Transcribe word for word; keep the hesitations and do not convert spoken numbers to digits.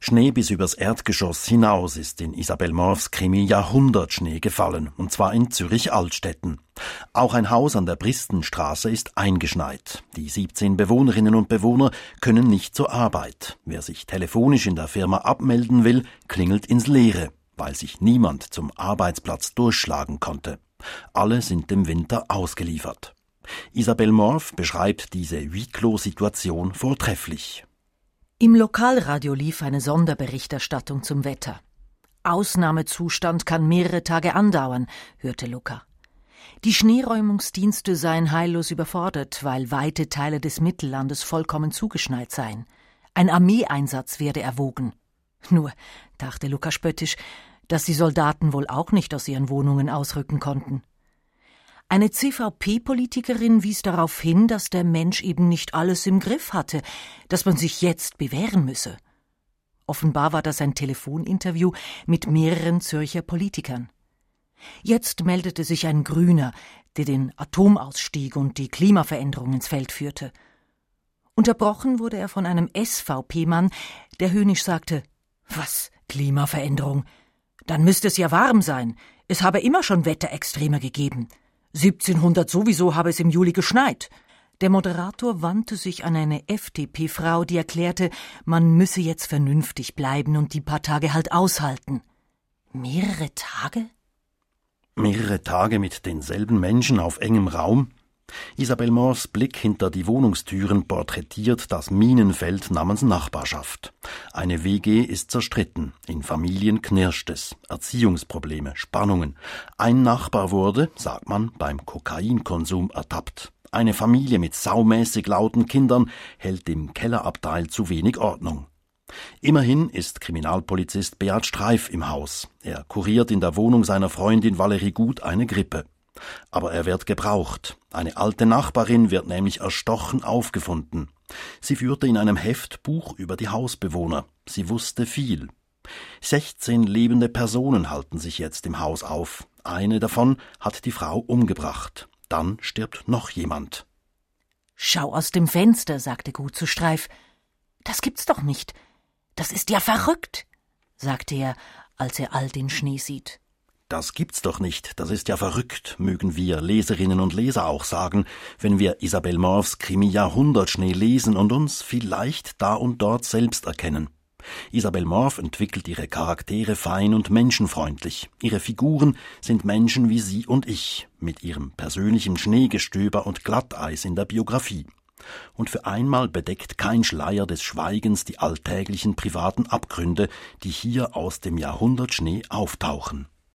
Schnee bis übers Erdgeschoss hinaus ist in Isabel Morfs Krimi Jahrhundertschnee gefallen, und zwar in Zürich-Altstetten. Auch ein Haus an der Bristenstraße ist eingeschneit. Die siebzehn Bewohnerinnen und Bewohner können nicht zur Arbeit. Wer sich telefonisch in der Firma abmelden will, klingelt ins Leere, weil sich niemand zum Arbeitsplatz durchschlagen konnte. Alle sind dem Winter ausgeliefert. Isabel Morf beschreibt diese Huis-Clos-Situation vortrefflich. Im Lokalradio lief eine Sonderberichterstattung zum Wetter. Ausnahmezustand kann mehrere Tage andauern, hörte Luca. Die Schneeräumungsdienste seien heillos überfordert, weil weite Teile des Mittellandes vollkommen zugeschneit seien. Ein Armeeeinsatz werde erwogen. Nur, dachte Luca spöttisch, dass die Soldaten wohl auch nicht aus ihren Wohnungen ausrücken konnten. Eine C V P-Politikerin wies darauf hin, dass der Mensch eben nicht alles im Griff hatte, dass man sich jetzt bewähren müsse. Offenbar war das ein Telefoninterview mit mehreren Zürcher Politikern. Jetzt meldete sich ein Grüner, der den Atomausstieg und die Klimaveränderung ins Feld führte. Unterbrochen wurde er von einem S V P-Mann, der höhnisch sagte: »Was, Klimaveränderung? Dann müsste es ja warm sein. Es habe immer schon Wetterextreme gegeben. siebzehnhundert sowieso habe es im Juli geschneit.« Der Moderator wandte sich an eine F D P-Frau, die erklärte, man müsse jetzt vernünftig bleiben und die paar Tage halt aushalten. Mehrere Tage? Mehrere Tage mit denselben Menschen auf engem Raum? Isabel Morfs Blick hinter die Wohnungstüren porträtiert das Minenfeld namens Nachbarschaft. Eine W G ist zerstritten, in Familien knirscht es, Erziehungsprobleme, Spannungen. Ein Nachbar wurde, sagt man, beim Kokainkonsum ertappt. Eine Familie mit saumäßig lauten Kindern hält im Kellerabteil zu wenig Ordnung. Immerhin ist Kriminalpolizist Beat Streif im Haus. Er kuriert in der Wohnung seiner Freundin Valerie Gut eine Grippe. Aber er wird gebraucht. Eine alte Nachbarin wird nämlich erstochen aufgefunden. Sie führte in einem Heft Buch über die Hausbewohner. Sie wusste viel. Sechzehn lebende Personen halten sich jetzt im Haus auf. Eine davon hat die Frau umgebracht. Dann stirbt noch jemand. »Schau aus dem Fenster«, sagte Gut zu Streif. »Das gibt's doch nicht. Das ist ja verrückt«, sagte er, als er all den Schnee sieht. Das gibt's doch nicht, das ist ja verrückt, mögen wir Leserinnen und Leser auch sagen, wenn wir Isabel Morfs Krimi Jahrhundertschnee lesen und uns vielleicht da und dort selbst erkennen. Isabel Morf entwickelt ihre Charaktere fein und menschenfreundlich. Ihre Figuren sind Menschen wie Sie und ich, mit ihrem persönlichen Schneegestöber und Glatteis in der Biografie. Und für einmal bedeckt kein Schleier des Schweigens die alltäglichen privaten Abgründe, die hier aus dem Jahrhundertschnee auftauchen.